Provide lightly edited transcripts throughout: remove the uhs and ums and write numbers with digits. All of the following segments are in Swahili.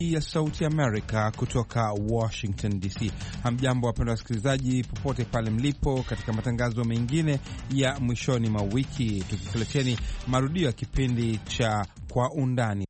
ya Sauti Amerika kutoka Washington DC. Hamjambo wapendwa wasikilizaji popote pale mlipo, katika matangazo mengine ya mwishoni mwa wiki, tukikuleteni marudio ya kipindi cha Kwa Undani.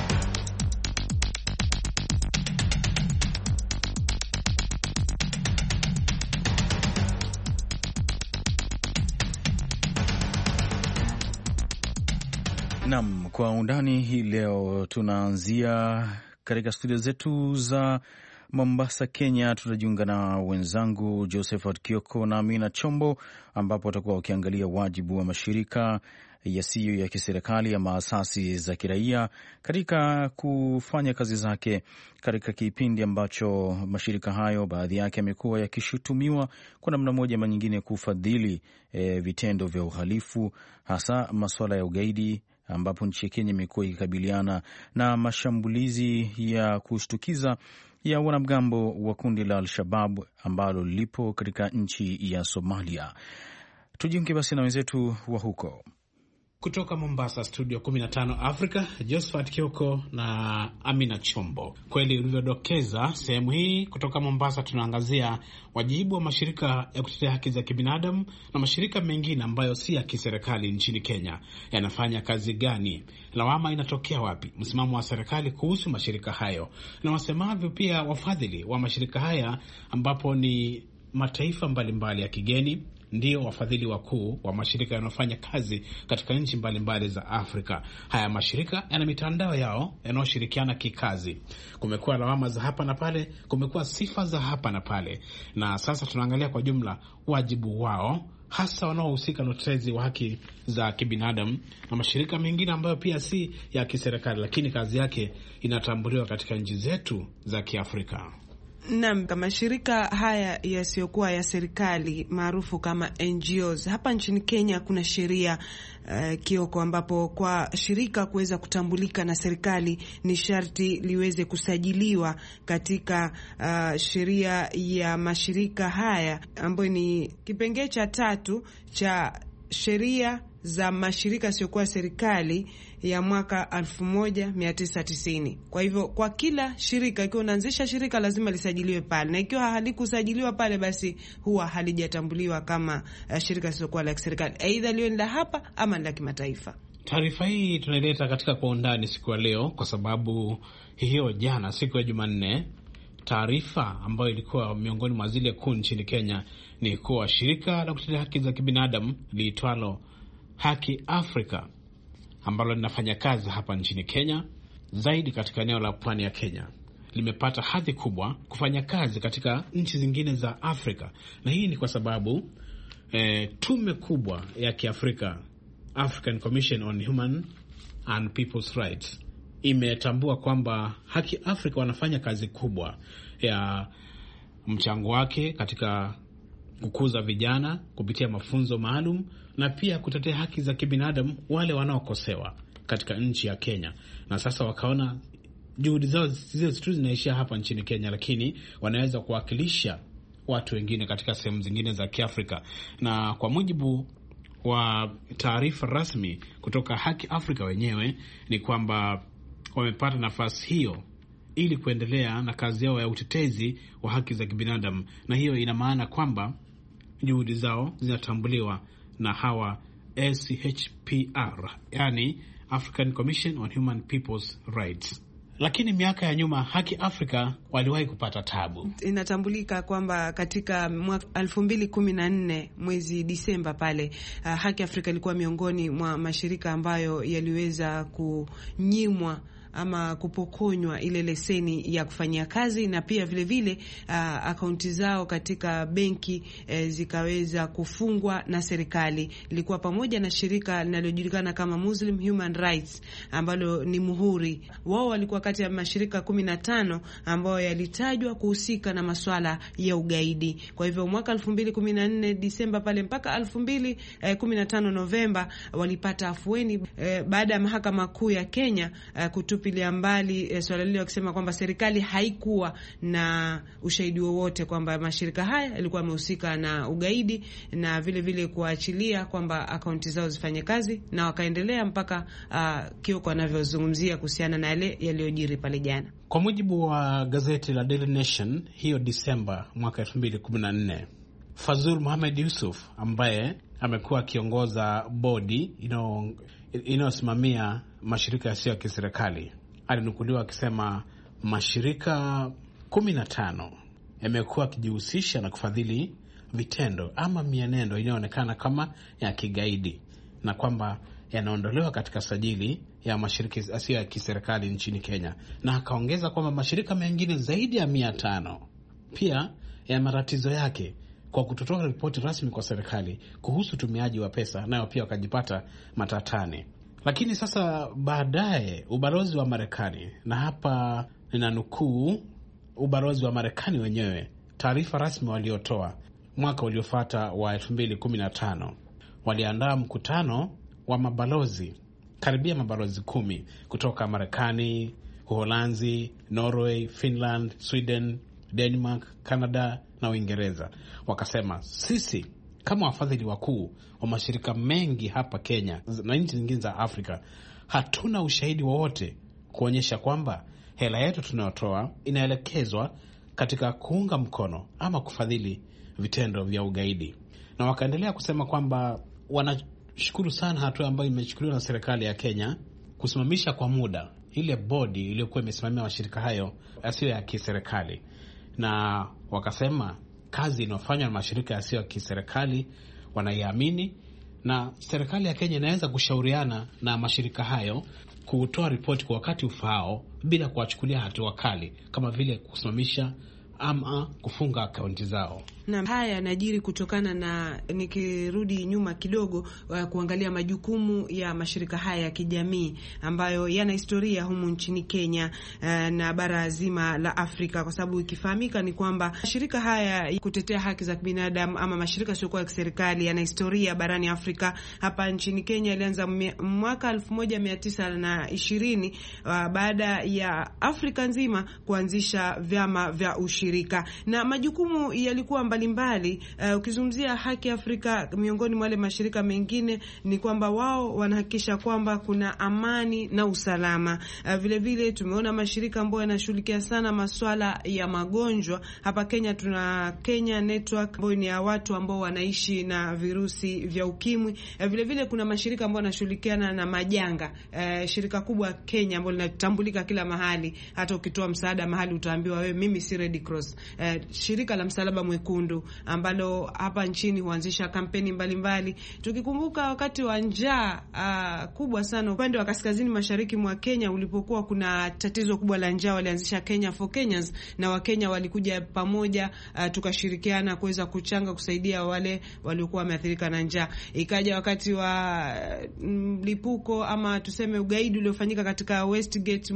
Naam, Kwa Undani hii leo tunaanzia katika studio zetu za Mombasa, Kenya. Tutajiunga na wenzangu Josephat Kioko na Amina Chombo, ambapo watakuwa wakiangalia wajibu wa mashirika yasiyo ya kiserikali ama asasi za kiraia katika kufanya kazi zake katika kipindi ambacho mashirika hayo baadhi yake yamekuwa yakishutumiwa kwa namna moja ama nyingine kufadhili vitendo vya uhalifu, hasa masuala ya ugaidi, ambapo nchi ya Kenya imekuwa ikikabiliana na mashambulizi ya kushtukiza ya wanamgambo wa kundi la Al-Shabab ambalo lipo katika nchi ya Somalia. Tujiunge basi na wenzetu wa huko. Kutoka Mombasa, studio 15 Africa, Josephat Kioko na Amina Chombo. Kweli ulivyodokeza, sehemu hii kutoka Mombasa tunaangazia wajibu wa mashirika ya kutetea haki za kibinadamu na mashirika mengine ambayo si ya kiserikali nchini Kenya. Yanafanya kazi gani? Lawama inatokea wapi? Msimamo wa serikali kuhusu mashirika hayo, na wasemavyo pia wafadhili wa mashirika haya, ambapo ni mataifa mbalimbali ya kigeni ndio wafadhili wakuu wa mashirika yanayofanya kazi katika nchi mbalimbali za Afrika. Haya mashirika yana mitandao yao yanayoshirikiana kikazi. Kumekuwa lawama za hapa na pale, kumekuwa sifa za hapa na pale, na sasa tunaangalia kwa jumla wajibu wao, hasa wanaohusika na utetezi wa haki za kibinadamu na mashirika mengine ambayo pia si ya kiserikali, lakini kazi yake inatambuliwa katika nchi zetu za Kiafrika. Naam, mashirika haya yasiyokuwa ya serikali maarufu kama NGOs. Hapa nchini Kenya kuna sheria Kioko, ambapo kwa shirika kuweza kutambulika na serikali ni sharti liweze kusajiliwa katika sheria ya mashirika haya, ambayo ni kipengee cha 3 cha sheria za mashirika yasiyokuwa serikali ya mwaka 1990. Kwa hivyo kwa kila shirika, ikiwa unaanzisha shirika lazima lisajiliwe pale, na ikiwa halikusajiliwa pale basi huwa halijatambuliwa kama shirika lisilokuwa la serikali, aidha liwe ni la hapa ama la kimataifa. Taarifa hii tunaileta katika Kwa Undani siku ya leo kwa sababu hiyo jana, siku ya Jumanne, taarifa ambayo ilikuwa miongoni mwa zile kuu nchini Kenya ni kuwa shirika la kutetea haki za kibinadamu liitwalo Haki Afrika, ambalo linafanya kazi hapa nchini Kenya, zaidi katika eneo la pwani ya Kenya, limepata hadhi kubwa kufanya kazi katika nchi zingine za Afrika. Na hii ni kwa sababu tume kubwa ya Kiafrika, African Commission on Human and People's Rights, imetambua kwamba Haki Afrika wanafanya kazi kubwa ya mchango wake katika kukuza vijana kupitia mafunzo maalum na pia kutetea haki za kibinadamu wale wanaokosewa katika nchi ya Kenya. Na sasa wakaona juhudi zao zisizo zinaishia hapa nchini Kenya, lakini wanaweza kuwakilisha watu wengine katika sehemu zingine za Kiafrika. Na kwa mujibu wa taarifa rasmi kutoka Haki Afrika wenyewe ni kwamba wamepata nafasi hiyo ili kuendelea na kazi yao ya utetezi wa haki za kibinadamu, na hiyo ina maana kwamba juhudi zao zinatambuliwa na hawa ACHPR, yani African Commission on Human People's Rights. Lakini miaka ya nyuma Haki Afrika waliwahi kupata tabu. Inatambulika kwamba katika mwaka 2014 mwezi Disemba pale, Haki Afrika ilikuwa miongoni mwa mashirika ambayo yaliweza kunyimwa ama kupokonywa ile leseni ya kufanyia kazi, na pia vile vile akaunti zao katika benki zikaweza kufungwa na serikali. Ilikuwa pamoja na shirika linalojulikana kama Muslim Human Rights ambalo ni muhuri. Wao walikuwa kati ya mashirika 15 ambayo yalitajwa kuhusika na masuala ya ugaidi. Kwa hivyo mwaka 2014 Disemba pale mpaka 2015 Novemba walipata afueni baada ya mahakama kuu ya Kenya kutupia wakitupilia mbali swala lile, wakisema kwamba serikali haikuwa na ushahidi wowote kwamba mashirika haya yalikuwa yamehusika na ugaidi, na vile vile kuachilia kwamba akaunti zao zifanye kazi, na wakaendelea mpaka Kioko anavyozungumzia kuhusiana na yale yaliyojiri pale jana. Kwa mujibu wa gazeti la Daily Nation, hiyo Disemba mwaka 2014, Fazul Mohamed Yusuf ambaye amekuwa akiongoza bodi inayosimamia mashirika yasiyo ya kiserikali alinukuliwa akisema mashirika 15 yamekuwa yakijihusisha na kufadhili vitendo ama mienendo inayoonekana kama ya kigaidi, na kwamba yanaondolewa katika sajili ya mashirika yasiyo ya kiserikali nchini Kenya. Na akaongeza kwamba mashirika mengine zaidi ya 500 pia ya matatizo yake kwa kutotoa ripoti rasmi kwa serikali kuhusu utumiaji wa pesa, nayo pia wakajipata matatani. Lakini sasa baadaye ubalozi wa Marekani, na hapa ninanukuu ubalozi wa Marekani wenyewe, taarifa rasmi waliotoa mwaka uliofuata wa 2015, waliandaa mkutano wa mabalozi, karibia mabalozi 10 kutoka Marekani, Uholanzi, Norway, Finland, Sweden, Denmark, Canada na Uingereza. Wakasema sisi kama wafadhili wakuu wa mashirika mengi hapa Kenya na nchi zingine za Afrika hatuna ushahidi wowote kuonyesha kwamba hela yetu tunayotoa inaelekezwa katika kuunga mkono ama kufadhili vitendo vya ugaidi. Na wakaendelea kusema kwamba wanashukuru sana hatua ambayo imechukuliwa na serikali ya Kenya kusimamisha kwa muda ile bodi iliyokuwa imesimamia mashirika hayo yasiyo ya kiserikali, na wakasema kazi inayofanywa na mashirika yasiyo ya kiserikali wanaiamini, na serikali ya Kenya inaweza kushauriana na mashirika hayo kutoa ripoti kwa wakati ufaao bila kuwachukulia hatua kali kama vile kusimamisha ama kufunga akaunti zao. Na haya yanajiri kutokana na, nikirudi nyuma kidogo, kuangalia majukumu ya mashirika haya ya kijamii ambayo yana historia humu nchini Kenya na bara zima la Afrika, kwa sababu ikifahamika ni kwamba mashirika haya kutetea haki za binadamu ama mashirika yasiyokuwa ya kiserikali yana historia barani Afrika. Hapa nchini Kenya ilianza mwaka 1920 baada ya Afrika nzima kuanzisha vyama vya ushirika, na majukumu yalikuwa mbalimbali. Ukizungumzia Haki Afrika, miongoni mwa wale mashirika mengine ni kwamba wao wanahakikisha kwamba kuna amani na usalama. Vile vile tumeona mashirika ambayo yanashughulikia sana masuala ya magonjwa. Hapa Kenya tuna Kenya Network ambayo ni ya watu ambao wanaishi na virusi vya ukimwi. Vile vile kuna mashirika ambayo yanashughulikiana na majanga. Shirika kubwa Kenya ambalo linatambulika kila mahali, hata ukitoa msaada mahali utaambiwa wewe, mimi si Red Cross. Shirika la Msalaba Mwekundu ambalo hapa nchini huanzisha kampeni mbalimbali. Tukikumbuka wakati wa njaa kubwa sana upande wa kaskazini mashariki mwa Kenya, ulipokuwa kuna tatizo kubwa la njaa, walianzisha Kenya for Kenyans, na Wakenya walikuja pamoja, tukashirikiana kuweza kuchanga kusaidia wale waliokuwa wameathirika na njaa. Ikaja wakati wa mlipuko ama tuseme ugaidi uliofanyika katika Westgate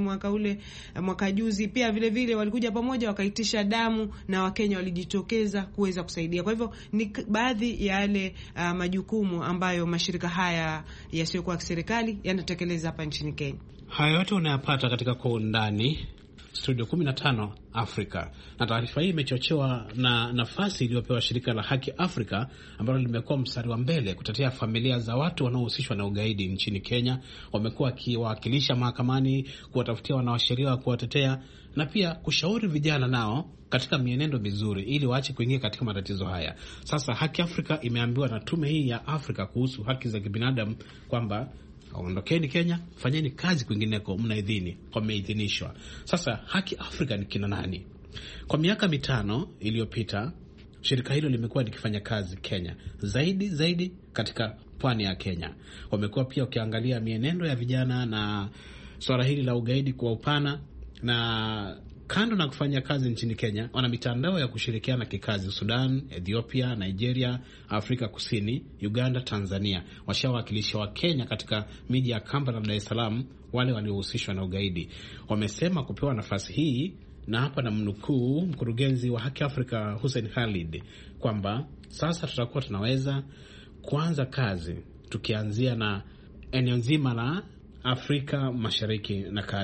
mwaka juzi, pia vile vile walikuja pamoja wakaitisha damu na Wakenya walijitokeza kuweza kusaidia. Kwa hivyo ni baadhi ya yale majukumu ambayo mashirika haya yasiyokuwa kiserikali yanatekeleza hapa nchini Kenya. Haya yote unayapata katika Kwa Undani, Studio 15 Afrika. Na taarifa hii imechochewa na nafasi iliyopewa shirika la Haki Afrika ambalo limekuwa mstari wa mbele kutetea familia za watu wanaohusishwa na ugaidi nchini Kenya. Wamekuwa wakiwakilisha mahakamani, kuwatafutia wanawasheria wa kuwatetea, na pia kushauri vijana nao katika mienendo mizuri ili waache kuingia katika matatizo haya. Sasa Haki Afrika imeambiwa na tume hii ya Afrika kuhusu haki za kibinadamu kwamba ondokeni Kenya, fanyeni kazi kwingineko, wameidhinishwa. Sasa Haki Afrika ni kina nani? Kwa miaka 5 iliyopita shirika hilo limekuwa likifanya kazi Kenya, zaidi katika pwani ya Kenya. Wamekuwa pia ukiangalia mienendo ya vijana na swala hili la ugaidi kwa upana, na kando na kufanya kazi nchini Kenya, wana mitandao ya kushirikiana kikazi Sudan, Ethiopia, Nigeria, Afrika Kusini, Uganda, Tanzania. Washawakilisha wa Kenya katika miji ya Kampala na Dar es Salaam wale waliohusishwa na ugaidi. Wamesema kupewa nafasi hii, na hapa na mnukuu mkurugenzi wa Haki Afrika Hussein Khalid, kwamba sasa tutakuwa tunaweza kuanza kazi tukianzia na eneo nzima la Afrika Mashariki na Kati.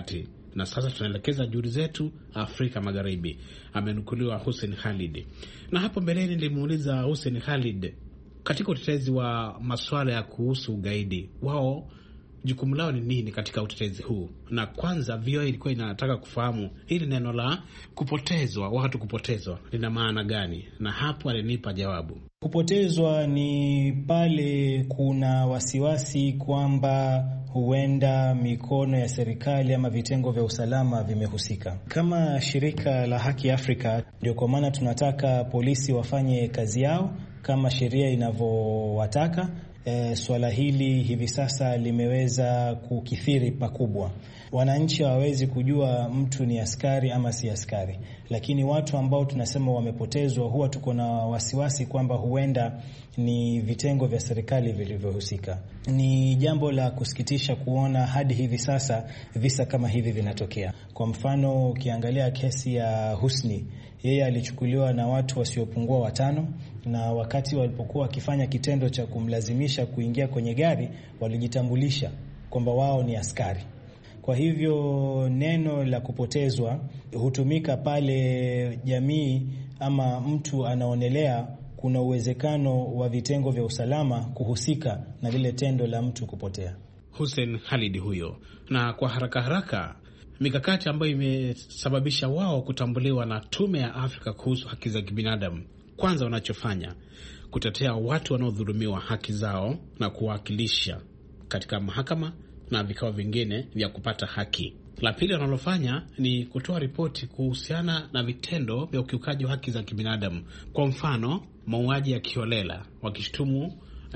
na sasa tunaelekeza juhudi zetu Afrika Magharibi, amenukuliwa Hussein Khalid. Na hapo mbeleni nilimuuliza Hussein Khalid katika utetezi wa masuala ya kuhusu ugaidi, wao jukumu lao ni nini katika utetezi huu? Na kwanza VOA ilikuwa inataka kufahamu hili neno la kupotezwa, watu kupotezwa, lina maana gani? Na hapo alinipa jawabu. Kupotezwa ni pale kuna wasiwasi kwamba huenda mikono ya serikali ama vitengo vya usalama vimehusika. Kama shirika la Haki Afrika, ndio kwa maana tunataka polisi wafanye kazi yao kama sheria inavyowataka. Swala hili hivi sasa limeweza kukithiri pakubwa. Wananchi hawawezi kujua mtu ni askari ama si askari, lakini watu ambao tunasema wamepotezwa huwa tuko na wasiwasi kwamba huenda ni vitengo vya serikali vilivyohusika. Ni jambo la kusikitisha kuona hadi hivi sasa visa kama hivi vinatokea. Kwa mfano, ukiangalia kesi ya Husni, yeye alichukuliwa na watu wasiopungua 5, na wakati walipokuwa wakifanya kitendo cha kumlazimisha kuingia kwenye gari, walijitambulisha kwamba wao ni askari. Kwa hivyo neno la kupotezwa hutumika pale jamii ama mtu anaonelea kuna uwezekano wa vitengo vya usalama kuhusika na lile tendo la mtu kupotea. Hussein Khalid huyo. Na kwa haraka haraka, mikakati ambayo imesababisha wao kutambuliwa na Tume ya Afrika kuhusu haki za kibinadamu. Kwanza wanachofanya kutetea watu wanaodhulumiwa haki zao na kuwakilisha katika mahakama na vikao vingine vya kupata haki. La pili wanalofanya ni kutoa ripoti kuhusiana na vitendo vya ukiukaji wa haki za kibinadamu. Kwa mfano, mauaji ya kiholela, wakishtumu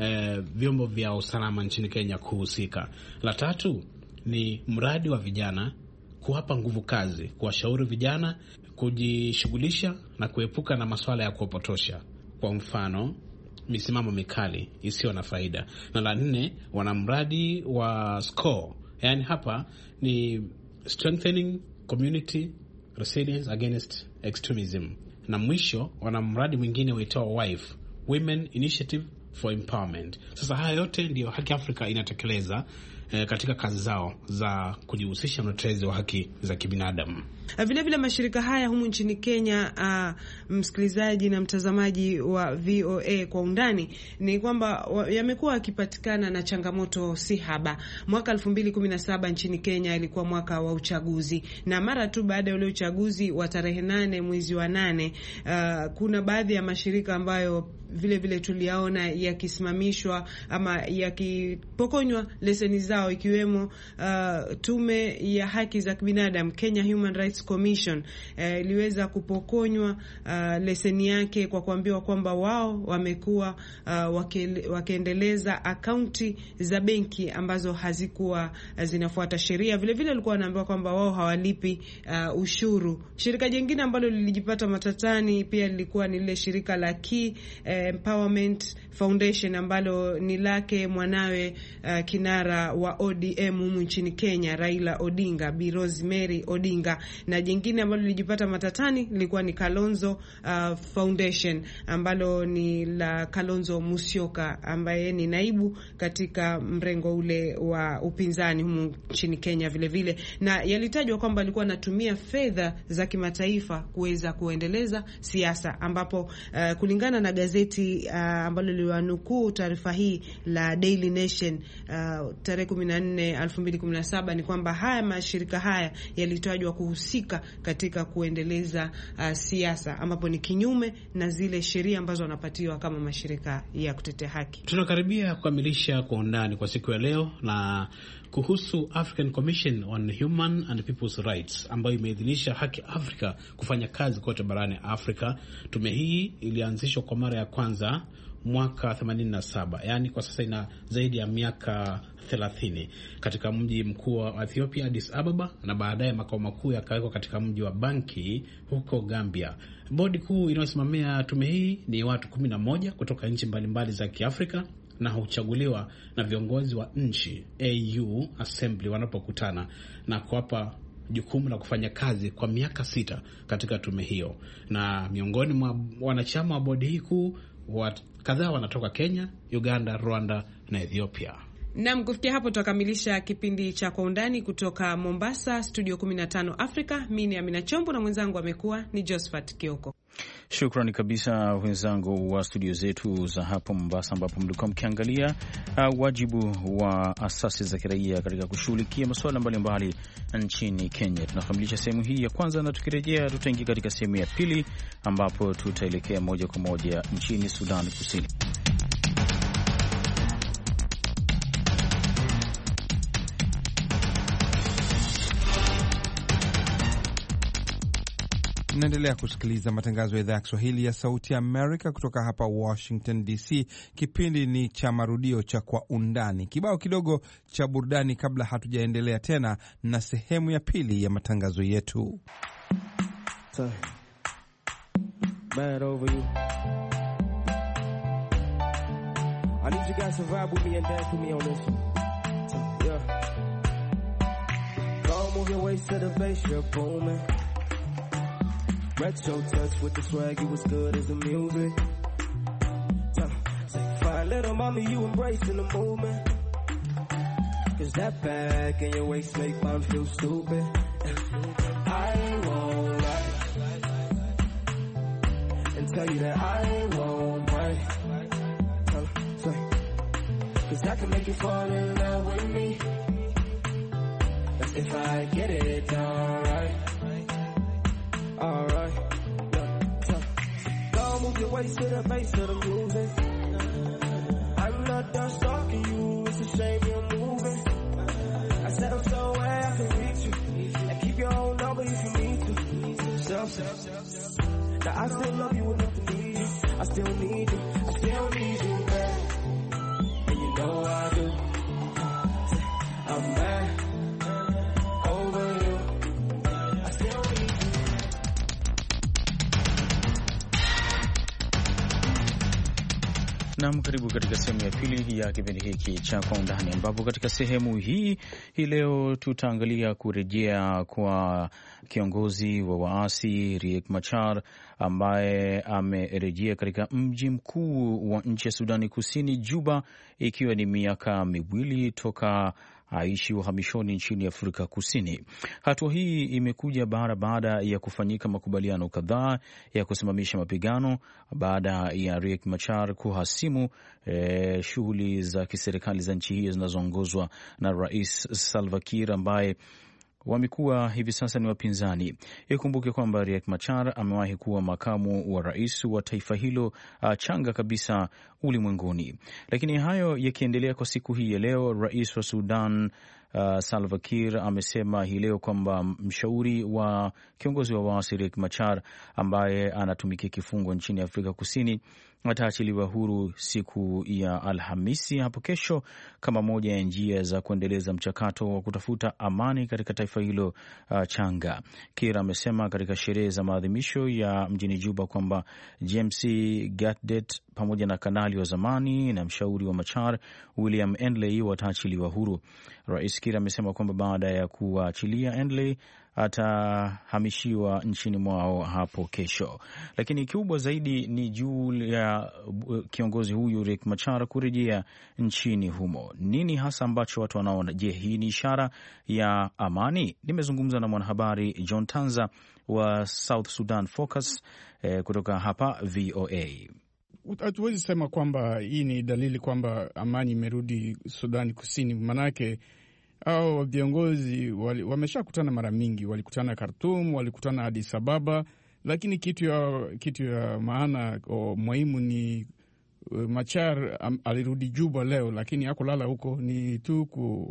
vyombo vya usalama nchini Kenya kuhusika. La tatu ni mradi wa vijana, kuwapa nguvu kazi, kuwashauri vijana kujishughulisha na kuepuka na masuala ya kuopotosha, kwa mfano misimamo mikali isiyo na faida. Na la nne, wana mradi wa SCORE, yani hapa ni Strengthening Community Resilience Against Extremism. Na mwisho wana mradi mwingine uitao WIFE, Women Initiative for Empowerment. Sasa haya yote ndiyo Haki Afrika inatekeleza katika kazi zao za kujihusisha na utetezi wa haki za kibinadamu. Vile vile mashirika haya humu nchini Kenya, msikilizaji na mtazamaji wa VOA kwa undani, ni kwamba yamekuwa yakipatikana na changamoto si haba. Mwaka 2017 nchini Kenya ilikuwa mwaka wa uchaguzi, na mara tu baada ya ule uchaguzi wa tarehe 8 mwezi wa 8, kuna baadhi ya mashirika ambayo vile vile tuliaona yakisimamishwa ama yakipokonywa leseni zao, ikiwemo Tume ya Haki za Kibinadamu, Kenya Human Rights Commission, iliweza kupokonywa leseni yake kwa kuambiwa kwamba wao wamekuwa wakiendeleza akaunti za benki ambazo hazikuwa zinafuata sheria. Vile vile walikuwa wanaambiwa kwamba wao hawalipi ushuru. Shirika jingine ambalo lilijipata matatani pia lilikuwa ni lile shirika la Key Empowerment Foundation ambalo ni lake mwanawe kinara wa ODM humu nchini Kenya, Raila Odinga, Bi Rosemary Odinga. Na jingine ambalo lilijipata matatani lilikuwa ni Kalonzo Foundation ambalo ni la Kalonzo Musyoka ambaye ni naibu katika mrengo ule wa upinzani humu nchini Kenya vile vile. Na yalitajwa kwamba alikuwa anatumia fedha za kimataifa kuweza kuendeleza siasa, ambapo kulingana na gazeti ambalo liwanukuu taarifa hii la Daily Nation tarehe 14 2017 ni kwamba haya mashirika haya yalitajwa kuhusika katika kuendeleza siasa, ambapo ni kinyume na zile sheria ambazo wanapatiwa kama mashirika ya kutetea haki. Tunakaribia kukamilisha kwa undani kwa siku ya leo na kuhusu African Commission on Human and People's Rights ambayo imeidhinisha Haki Afrika kufanya kazi kote barani Afrika. Tume hii ilianzishwa kwa mara ya kwanza mwaka 87, yani kwa sasa ina zaidi ya miaka 30, katika mji mkuu wa Ethiopia Addis Ababa, na baadaye makao makuu yakawekwa katika mji wa Banki huko Gambia. Bodi kuu inayosimamia tume hii ni watu 11 kutoka nchi mbalimbali za Kiafrika na huchaguliwa na viongozi wa nchi AU Assembly wanapokutana na kuwapa jukumu la kufanya kazi kwa miaka 6 katika tume hiyo. Na miongoni mwa wanachama wa bodi hii kuu kadhaa wanatoka Kenya, Uganda, Rwanda na Ethiopia. Naam, kufikia hapo tutakamilisha kipindi cha Kwa Undani kutoka Mombasa, studio 15 Africa. Mimi ni Amina Chombo na mwenzangu amekuwa ni Josephat Kioko. Shukrani kabisa wenzangu wa studio zetu za hapo Mombasa, ambapo mlikuwa mkiangalia wajibu wa asasi za kiraia katika kushughulikia masuala mbalimbali nchini Kenya. Tunakamilisha sehemu hii ya kwanza, na tukirejea tutaingia katika sehemu ya pili, ambapo tutaelekea moja kwa moja nchini Sudan Kusini. Mnaendelea kusikiliza matangazo ya idhaa ya Kiswahili ya Sauti ya Amerika kutoka hapa Washington DC. Kipindi ni cha marudio cha Kwa Undani. Kibao kidogo cha burudani kabla hatujaendelea tena na sehemu ya pili ya matangazo yetu. Retro touch with the swag, you was good as the music. Fine little mommy, you embracing the movement. Cause that back in your waist make mine feel stupid. I won't lie and tell you that I won't break. Cause I can make you fall in love with me. That's if I get it done right. Alright, go move your waist to the bass of the music. I'm not done stalking you, it's a shame you're moving. I said I'm so where I can reach you, and keep your own number if you need to. Now I still love you enough to need you. I still need you, I still need you, man. And you know I do. I'm mad over you. I still need you. Naam, karibu katika sehemu ya pili ya kipindi hiki cha Kwa Undani, ambapo katika sehemu hii leo tutaangalia kurejea kwa kiongozi wa waasi Riek Machar ambaye amerejea katika mji mkuu wa nchi ya Sudani Kusini, Juba, ikiwa ni miaka miwili toka aishi uhamishoni nchini Afrika Kusini. Hatua hii imekuja baada ya kufanyika makubaliano kadhaa ya kusimamisha mapigano baada ya Riek Machar kuhasimu shughuli za kiserikali za nchi hiyo zinazoongozwa na Rais Salva Kiir ambaye wamekuwa hivi sasa ni wapinzani. Ikumbuke kwamba Riek Machar amewahi kuwa makamu wa rais wa taifa hilo changa kabisa ulimwenguni. Lakini hayo yakiendelea, kwa siku hii ya leo, rais wa Sudan Salva Kiir amesema hii leo kwamba mshauri wa kiongozi wa waasi Riek Machar ambaye anatumikia kifungo nchini Afrika Kusini ataachiliwa huru siku ya Alhamisi hapo kesho, kama moja ya njia za kuendeleza mchakato wa kutafuta amani katika taifa hilo changa. Kiir amesema katika sherehe za maadhimisho ya mjini Juba kwamba James Gatdet pamoja na kanali wa zamani na mshauri wa Machar William Endley wataachiliwa huru. Rais Kiir amesema kwamba baada ya kuachilia Endley atahamishiwa nchini mwao hapo kesho. Lakini kikubwa zaidi ni juu ya kiongozi huyu Riek Machar kurejea nchini humo. Nini hasa ambacho watu wanaona? Je, hii ni ishara ya amani? Nimezungumza na mwanahabari John Tanza wa South Sudan Focus kutoka hapa VOA. Hatuwezi sema kwamba hii ni dalili kwamba amani imerudi Sudani Kusini, manake au viongozi wameshakutana mara mingi. Walikutana Khartoum, walikutana Addis Ababa, lakini kitu ya maana muhimu ni Machar alirudi Juba leo, lakini hakulala huko, ni tu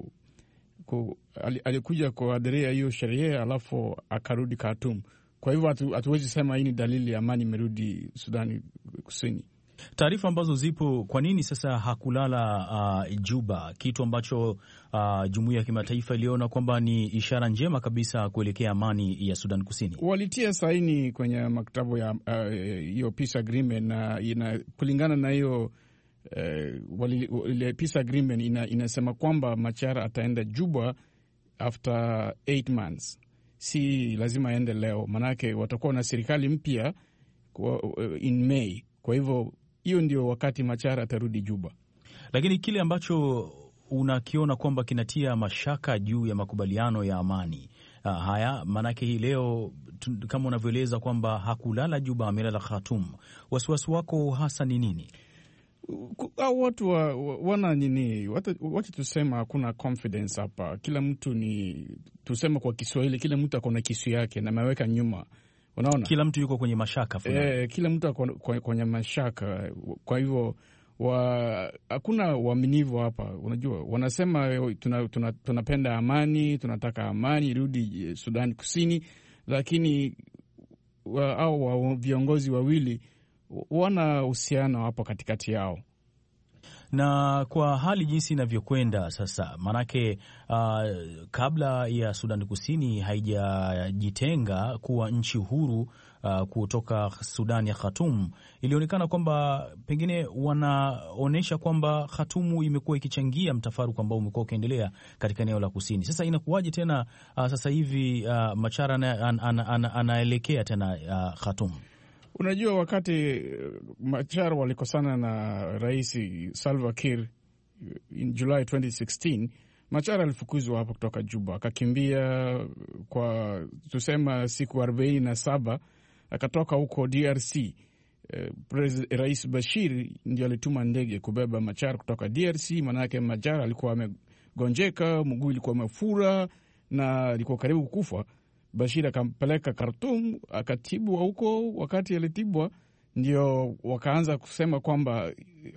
alikuja kuhudhuria hiyo sherehe alafu akarudi Khartoum. Kwa hivyo hatuwezi sema hii ni dalili ya amani imerudi Sudani Kusini. Taarifa ambazo zipo, kwa nini sasa hakulala Juba, kitu ambacho jumuiya ya kimataifa iliona kwamba ni ishara njema kabisa kuelekea amani ya Sudan Kusini? Walitia saini kwenye maktabu ya hiyo peace agreement, na kulingana na hiyo ile peace agreement inasema kwamba Machar ataenda Juba after 8 months. Si lazima aende leo, manake watakuwa na serikali mpya in May. Kwa hivyo hiyo ndio wakati Machar atarudi Juba. Lakini kile ambacho unakiona kwamba kinatia mashaka juu ya makubaliano ya amani haya? Maanake hii leo kama unavyoeleza kwamba hakulala Juba, amelala Khartoum. Wasiwasi wako hasa ni nini? Watu wana nini? Wacha tusema hakuna confidence hapa. Kila mtu ni tusema kwa Kiswahili, kila mtu ako na kisu yake na ameweka nyuma. Unaona, kila mtu yuko kwenye mashaka fulani. Kila mtu ako kwenye mashaka. Kwa hivyo hakuna uaminifu hapa. Unajua, wanasema tunapenda amani, tunataka amani irudi Sudan Kusini, lakini au viongozi wawili wana uhusiano hapo katikati yao. Na kwa hali jinsi inavyokwenda sasa, manake kabla ya Sudan Kusini haijajitenga kuwa nchi huru kutoka Sudan ya Khartoum, ilionekana kwamba pengine wanaonyesha kwamba Khartoum imekuwa ikichangia mtafaruku ambao umekuwa ukiendelea katika eneo la kusini. Sasa inakuwaje tena sasa hivi Machar anaelekea tena Khartoum? Unajua, wakati Machar walikosana na Rais Salva Kiir in July 2016, Machar alifukuzwa hapo kutoka Juba, akakimbia kwa tusema siku 47, akatoka huko DRC. Rais Bashir ndio alituma ndege kubeba Machar kutoka DRC, manake Machar alikuwa amegonjeka, mguu ilikuwa amefura na alikuwa karibu kukufa. Bashir akampeleka Khartoum, akatibwa huko. Wakati alitibwa, ndio wakaanza kusema kwamba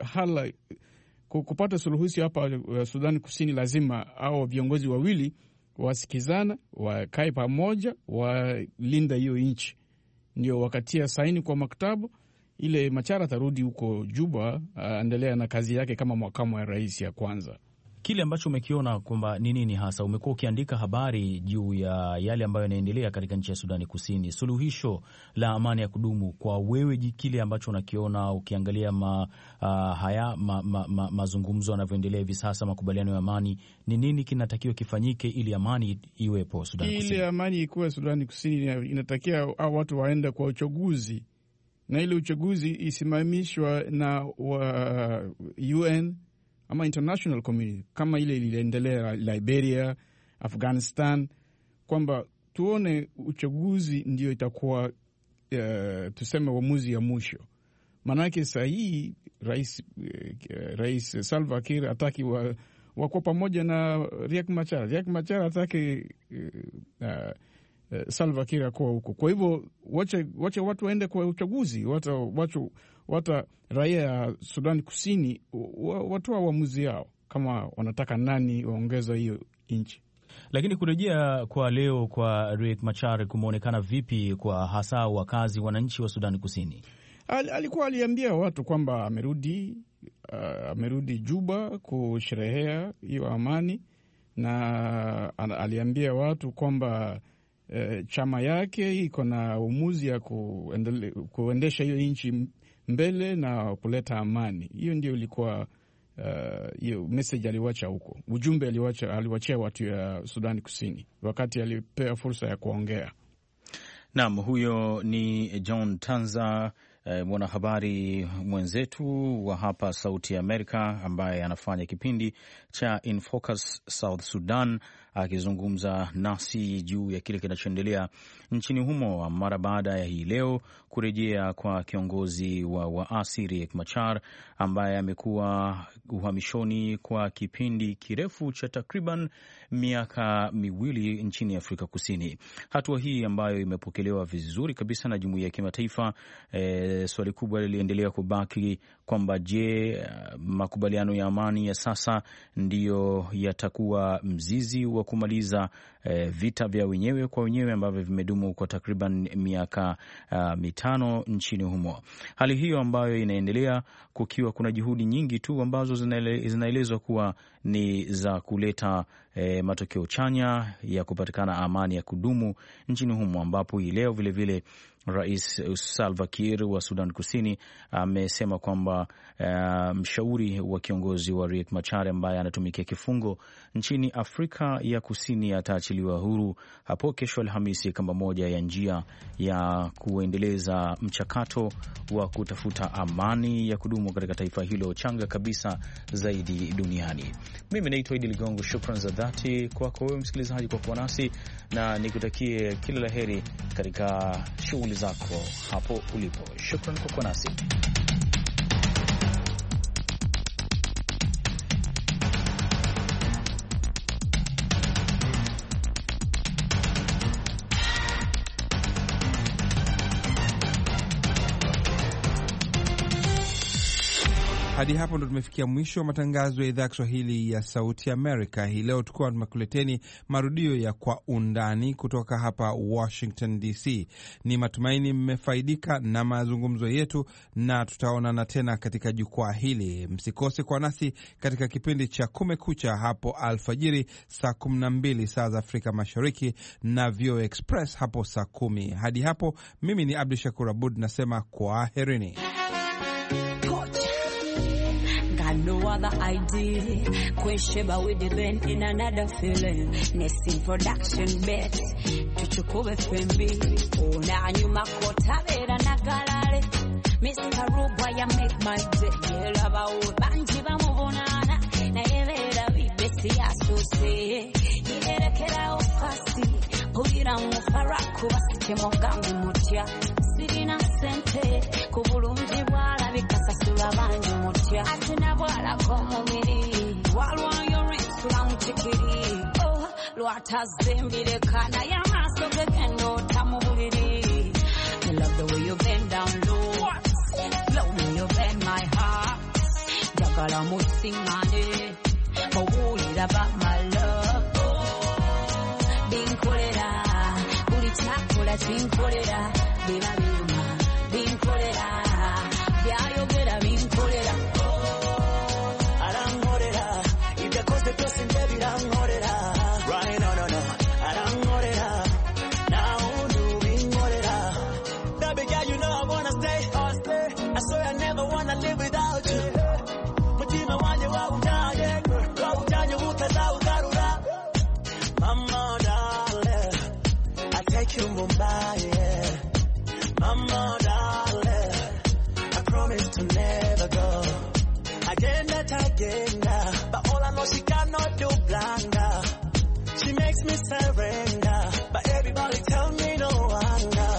kupata suluhisho hapa Sudan Kusini lazima au viongozi wawili wasikizana, wakae pamoja, walinda hiyo nchi. Ndio wakatia saini kwa maktabu ile. Machar atarudi huko Juba, aendelea na kazi yake kama makamu wa rais ya kwanza. Kile ambacho umekiona kwamba ni nini hasa? Umekuwa ukiandika habari juu ya yale ambayo yanaendelea katika nchi ya Sudani Kusini, suluhisho la amani ya kudumu. Kwa wewe, kile ambacho unakiona ukiangalia mazungumzo yanavyoendelea hivi sasa, makubaliano ya amani, ni nini kinatakiwa kifanyike ili amani iwepo Sudani Kusini? Ili amani ikuwe Sudani Kusini, inatakiwa watu waende kwa uchaguzi, na ile uchaguzi isimamishwa na UN ama international community kama ile iliendelea Liberia, Afghanistan, kwamba tuone uchaguzi ndio itakuwa tuseme uamuzi ya mwisho. Manake saa hii Rais Salva Kiir hataki wako pamoja na Riek Machar. Riek Machar hataki Salva Kiir akuwa huko. Kwa hivyo wache watu waende kwa uchaguzi, wata raia ya Sudan Kusini watoa uamuzi yao kama wanataka nani waongeza hiyo nchi. Lakini kurejea kwa leo kwa Riek Machar kumeonekana vipi kwa hasa wakazi wananchi wa Sudan Kusini? Aliambia watu kwamba amerudi Juba kusherehea hiyo amani, na aliambia watu kwamba chama yake iko na uamuzi ya kuendesha hiyo nchi mbele na kuleta amani. Hiyo ndio ilikuwa hiyo message aliwacha huko, ujumbe aliwachia watu ya Sudani Kusini wakati alipewa fursa ya kuongea. Naam, huyo ni John Tanza, mwanahabari mwenzetu wa hapa Sauti ya Amerika ambaye anafanya kipindi cha In Focus South Sudan, akizungumza nasi juu ya kile kinachoendelea nchini humo mara baada ya hii leo kurejea kwa kiongozi wa waasi Riek Machar ambaye amekuwa uhamishoni kwa kipindi kirefu cha takriban miaka miwili nchini Afrika Kusini. Hatua hii ambayo imepokelewa vizuri kabisa na jumuiya ya kimataifa. Swali kubwa liliendelea kubaki kwamba je, makubaliano ya amani ya sasa ndiyo yatakuwa mzizi wa kumaliza vita vya wenyewe kwa wenyewe ambavyo vimedumu kwa takriban miaka mitano nchini humo. Hali hiyo ambayo inaendelea kukiwa kuna juhudi nyingi tu ambazo zinaelezwa kuwa ni za kuleta matokeo chanya ya kupatikana amani ya kudumu nchini humo, ambapo hii leo vilevile Rais Salva Kiir wa Sudan Kusini amesema kwamba mshauri wa kiongozi wa Riek Machar ambaye anatumikia kifungo nchini Afrika ya Kusini ataachiliwa huru hapo kesho Alhamisi kama moja ya njia ya kuendeleza mchakato wa kutafuta amani ya kudumu katika taifa hilo changa kabisa zaidi duniani. Mimi naitwa Idi Ligongo. Shukran za dhati kwako wewe msikilizaji kwa kuwa nasi, na nikutakie kila la heri katika shughuli zako hapo ulipo. Shukran kwa kuwa nasi. Hadi hapo ndo tumefikia mwisho wa matangazo ya idhaa ya Kiswahili ya Sauti Amerika. Hii leo tukuwa tumekuleteni marudio ya Kwa Undani kutoka hapa Washington DC. Ni matumaini mmefaidika na mazungumzo yetu, na tutaonana tena katika jukwaa hili. Msikose kwa nasi katika kipindi cha Kumekucha hapo alfajiri saa 12 saa za Afrika Mashariki, na VOA Express hapo saa 10. Hadi hapo mimi ni Abdu Shakur Abud nasema kwaherini. No other idea. Queen Sheba with the band in another feeling. Nesting production bet. Tuchukue FMB. Una nyuma kota vera na galare. Mr. Ruba ya make my day. Yela ba o banji ba mubonana. Na yevera bibesi asose. Yera kera ofasi. Pulira mufaraku basike mogambi mutya. Sirina sente. Kubulunji bwala bikasasula banju mutya. Atina bwala komumiri. Walwa yori sulamu chikiri. Oh, lwatazimbire kana ya maso gekendo tamubuliri. I love the way you bend down low. Love me you bend my heart. Jagala musingane. Owulira about my love. Binkolera. Uli chakola chinkolera. Biba bima. Binkolera. Byayogera binkolera. Arangorera. Ibya koze byose ndebirangorera. Right no. Arangorera. Now do binkorera. Baby girl, you know I wanna stay. I swear I never wanna live without you. Mutima wanje wa undanye. Wa undanye utazaugarura. Mama darling, I take you Mumbai, yeah. Mama darling, I promise to never go. Agenda, but all I know she cannot do blunder. She makes me surrender, but everybody tell me no wonder.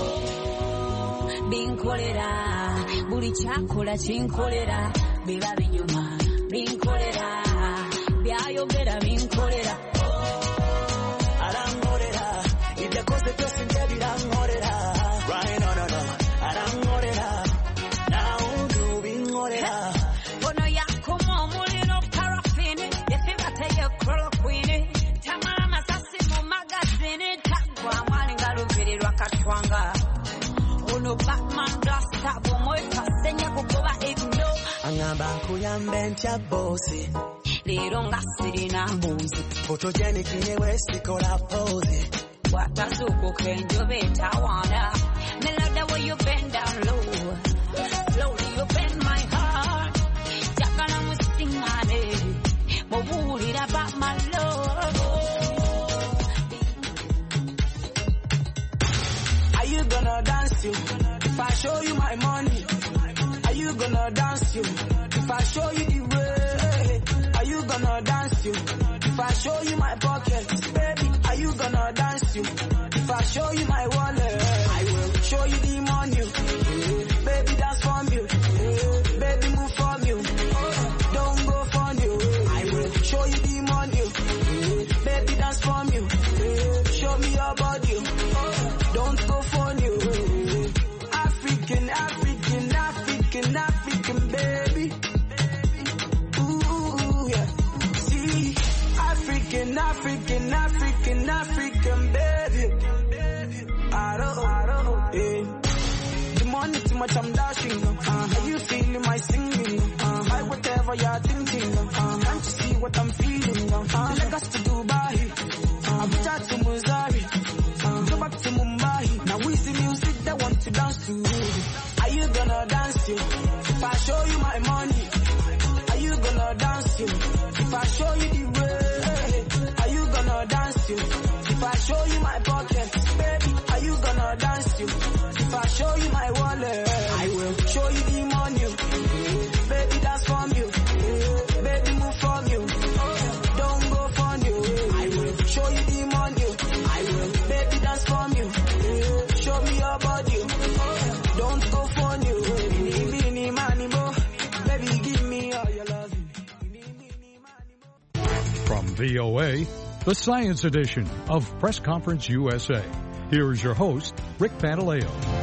Binkolera, buli chakola chinkolera, biba binyuma. Binkolera, byayogera binkolera. Arangorera, ibya koze byose ndebirangorera. Right no. Arangorera, now do binkorera. Bono yakomo muliro parafini, yefibate chloroquine. Tamara masasi mu magazine, tagwa mwalinga luvirirwa katwanga. Uno Batman rasta bomoy kasenya kukuba igno. Angamba kuyambe ntya bosi. Lero ngasirina mbuzi. Photogenic nyewe sikola pose. Watazuko kenjo betawana. Me love the way you bend down low. Slowly you bend my heart. Jakana musingane. Mobulira about my love. Are you gonna dance you? If I show you my money. Are you gonna dance you? If I show you the way. Are you gonna dance you? If I show you my pockets, baby, are you gonna dance you? If I show you my wallet, I will show you the money. Baby, dance from you. Baby, move from you. Don't go from you. I will show you the money. Baby, dance from you. Show me your body. Don't go from you. African, baby. Ooh, yeah. See, African, baby. I don't, yeah. The money too much, I'm dashing. Are you feeling my singing? Buy whatever you're thinking. Can't you see what I'm feeling? Lagos to Dubai, Abuja to Missouri, go back to Mumbai. Now we see music that dance to? Are you gonna dance to? If I show you my money, are you gonna dance to? If I show you the way, are you gonna dance to? If I show you my pocket, baby, are you gonna dance to? If I show you my wallet, I will show you the money. Baby, that's from you. Baby, move from you. Don't go from you. I will show you the money. I will, baby, dance from you. Show me your body. Don't go from you. Mini, money, mo. Baby, give me all your love. From VOA, the Science Edition of Press Conference USA. Here is your host, Rick Pantaleo.